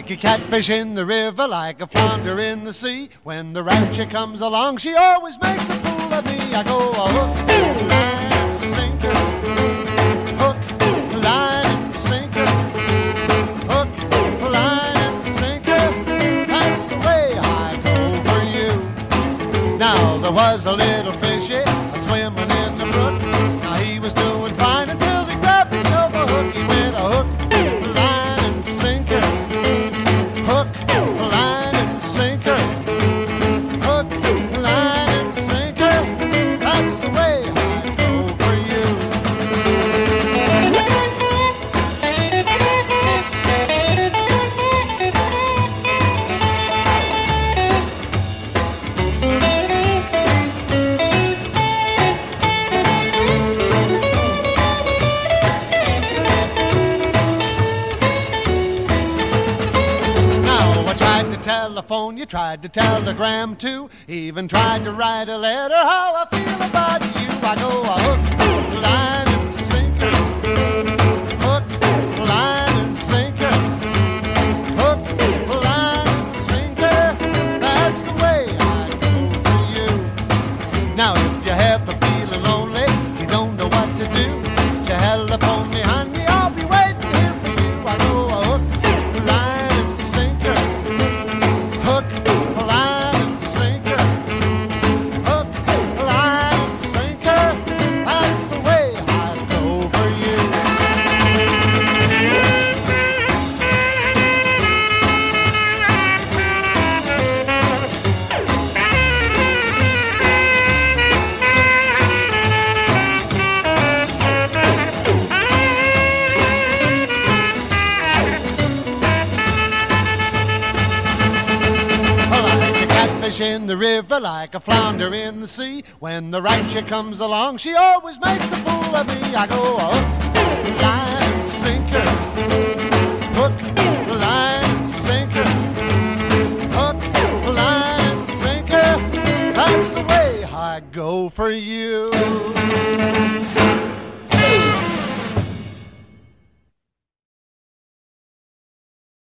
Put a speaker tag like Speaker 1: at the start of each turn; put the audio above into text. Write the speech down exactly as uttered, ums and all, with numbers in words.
Speaker 1: like a catfish in the river, like a flounder in the sea. When the rapture comes along, she always makes a fool of me. I go a hook, line, and sinker. Hook, line, and sinker. Hook, line, and sinker. That's the way I go for you. Now there was a little fishy swimming in the brook. Now he was doing fine until he grabbed himself a hook. He went a hook, line, and sinker. Hook, line, and sinker. Hook, line, and sinker. That's the way I go for you. Telephone, you tried to telegram too, even tried to write a letter. How I feel about you. I go a hook, line, and sinker. Hook, line, and sinker. Hook, line, and sinker. That's the way I go for you. Now if you ever feeling lonely, you don't know what to do, telephone me, honey, I'll be waiting here for you. I go a hook, line, and sinker. Hook, line, and sinker. Hook, line, and sinker. That's the way I go for you. Fish in the river, like a flounder in the sea. When the rapture comes along, she always makes a fool of me. I go a hook, line, and sinker. Hook, line, and sinker. Hook, line, and sinker. That's the way I go for you.